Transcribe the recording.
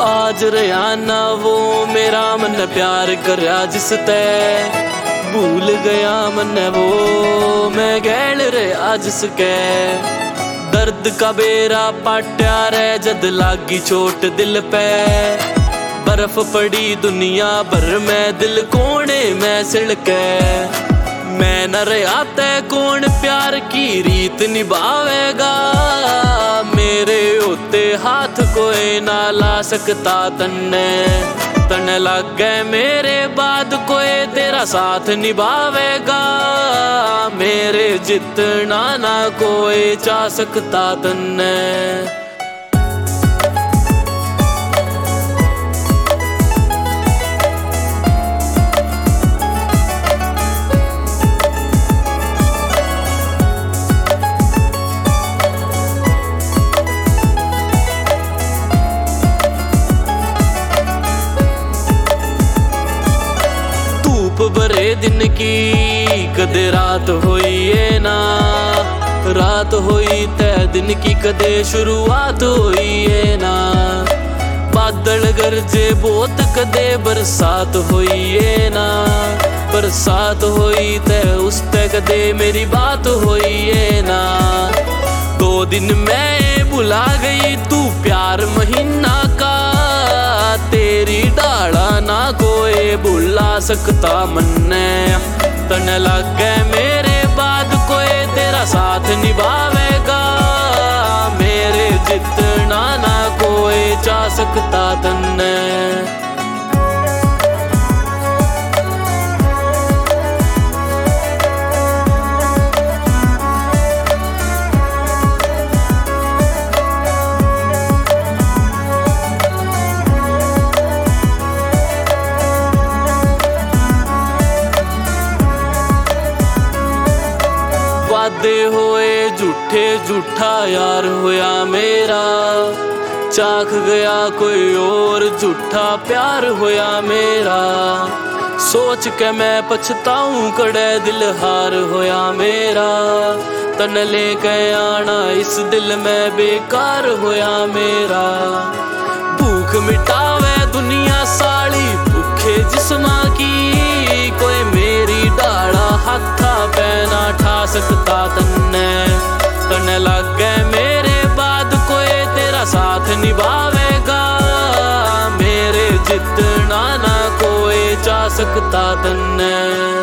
आज रहा ना वो मेरा मन प्यार करया जिसते, भूल गया मन वो मैं गैल रहा जिसके। दर्द का बेरा पाट्या रे जद लागी चोट दिल पे, बर्फ पड़ी दुनिया भर में दिल कोने में सिड़के। मैं न रहा तै कौन प्यार की रीत निभावेगा, मेरे होते हाथ कोई ना ला सकता तन्ने। तन लग गए मेरे बाद कोई तेरा साथ निभावेगा, मेरे जितना ना कोई चाह सकता तन्ने। भरे दिन की कदे रात होई है ना, रात होई तय दिन की कदे शुरुआत होई है ना। बादल गरजे बहुत कदे बरसात होई है ना, बरसात होई तय उस पे कदे मेरी बात होई है ना। 2 दिन मैं भुला गई तू प्यार महीना का, तेरी डाला ना कोई भुला सकता मन्ने। तन लग गए मेरे बाद कोई तेरा साथ निभावेगा, मेरे जितना ना कोई चाह सकता तन्ने। वादे होए झूठे झूठा यार होया मेरा, चाख गया कोई और झूठा प्यार होया मेरा। सोच के मैं पछताऊं कड़े दिल हार होया मेरा, तन लेके आना इस दिल में बेकार होया मेरा। भूख मिटावे दुनिया साली भूखे जिस्मा की, कोई मेरी डाड़ा हाथा पैना ठा सकता तन्ने। तन लग गए मेरे बाद कोई तेरा साथ निभावेगा, मेरे जितना ना कोई चाह सकता तन्ने।